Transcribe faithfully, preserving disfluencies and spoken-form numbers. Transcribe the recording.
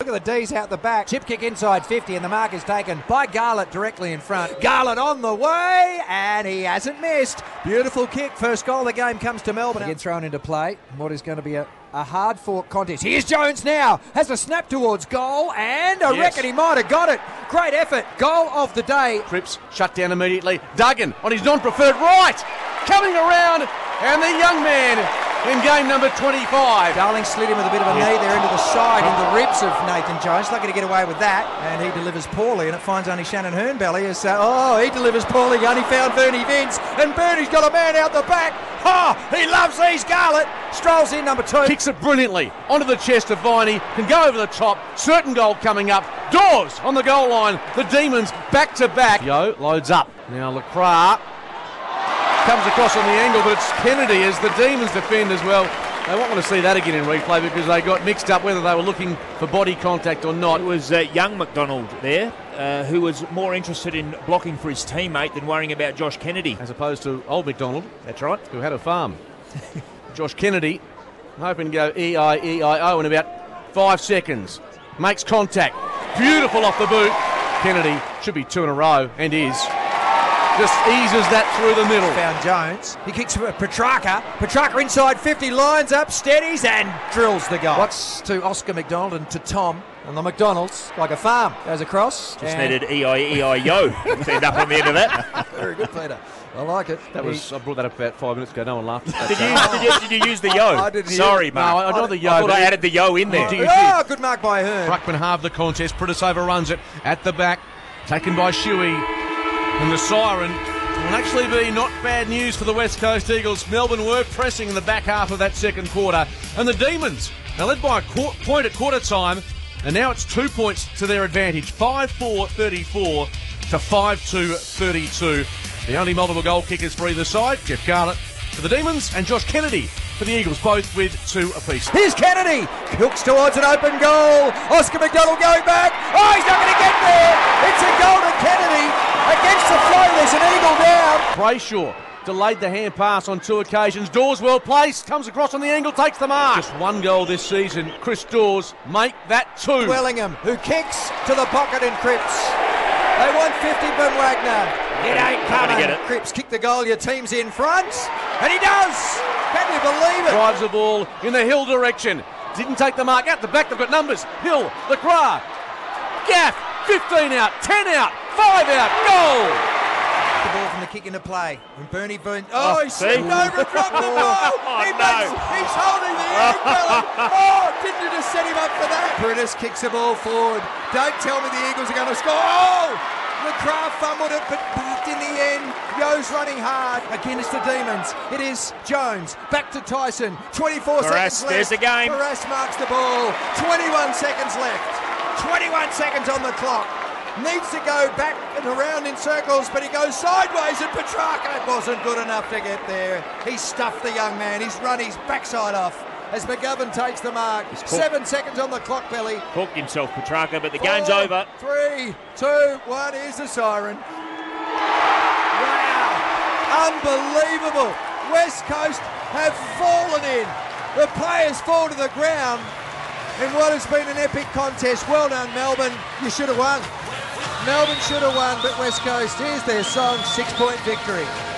Look at the D's out the back. Chip kick inside fifty, and the mark is taken by Garlett directly in front. Garlett on the way, and he hasn't missed. Beautiful kick. First goal of the game comes to Melbourne. Again thrown into play. What is going to be a, a hard-fought contest. Here's Jones now. Has a snap towards goal, and I yes. reckon he might have got it. Great effort. Goal of the day. Cripps shut down immediately. Duggan on his non-preferred right. Coming around, and the young man in game number twenty-five. Darling slid him with a bit of a knee there into the side, in the ribs of Nathan Jones. Lucky to get away with that. And he delivers poorly, and it finds only Shannon Hernbelly. As, uh, oh, he delivers poorly. He only found Bernie Vince. And Bernie's got a man out the back. Oh, he loves these. Garlett strolls in, number two. Kicks it brilliantly onto the chest of Viney. Can go over the top. Certain goal coming up. Dawes on the goal line. The Demons back to back. Yo loads up. Now LeCras comes across on the angle, but it's Kennedy as the Demons defend as well. They won't want to see that again in replay because they got mixed up whether they were looking for body contact or not. It was uh, young McDonald there uh, who was more interested in blocking for his teammate than worrying about Josh Kennedy. As opposed to old McDonald. That's right. Who had a farm. Josh Kennedy hoping to go E I E I O in about five seconds. Makes contact. Beautiful off the boot. Kennedy should be two in a row and is. Just eases that through the middle. Found Jones. He kicks for Petrarca. Petrarca inside fifty, lines up, steadies, and drills the goal. What's to Oscar McDonald and to Tom. And the McDonald's, like a farm, goes across. Just needed E I E I O to end up on the end of that. Very good, Peter. I like it. That was. I brought that up about five minutes ago. No one laughed at that. Did you, did, you, did you use the yo? I didn't Sorry, use, Mark. No, I know the yo. I thought I added the yo in there. Oh, oh good mark by Hearn. Ruckman halved the contest. Pritis overruns it at the back. Taken by Shuey. And the siren will actually be not bad news for the West Coast Eagles. Melbourne were pressing in the back half of that second quarter. And the Demons are led by a qu- point at quarter time. And now it's two points to their advantage. five four thirty-four to five two thirty-two. The only multiple goal kickers for either side. Jeff Garlett for the Demons and Josh Kennedy for the Eagles, both with two apiece. Here's Kennedy. Hooks towards an open goal. Oscar McDonald going back. Oh, he's not going to get there. It's a goal to Kennedy. Against the flow, there's an Eagle down. Brayshaw delayed the hand pass on two occasions. Dawes well placed. Comes across on the angle, takes the mark. Just one goal this season. Chris Dawes make that two. Wellingham, who kicks to the pocket in Cripps. They want fifty from Wagner. It ain't coming. Get it. Cripps kick the goal, your team's in front. And he does. Can you believe it? Drives the ball in the Hill direction. Didn't take the mark. Out the back, they've got numbers. Hill, LeCras, Gaff, fifteen out, ten out, five out, goal. The ball from the kick into play. And Bernie Burns. Oh, Oh, he see? slipped over and dropped the ball. Oh, he no. makes, he's holding the egg belly. Oh, didn't you just set him up for that? Brutus kicks the ball forward. Don't tell me the Eagles are going to score. Oh! LeCras fumbled it, but parked in the end. Yo's running hard. Again, it's the Demons. It is Jones. Back to Tyson. twenty-four Barras, seconds left. there's the game. Barras marks the ball. twenty-one seconds left. twenty-one seconds on the clock. Needs to go back and around in circles, but he goes sideways, and Petrarca wasn't good enough to get there. He stuffed the young man. He's run his backside off as McGovern takes the mark. Seven seconds on the clock, Billy. Hooked himself, Petrarca, but the Four, game's over. Three, two, one. Here's the siren. Wow. Unbelievable. West Coast have fallen in. The players fall to the ground in what has been an epic contest. Well done, Melbourne. You should have won. Melbourne should have won, but West Coast, here's their song, six-point victory.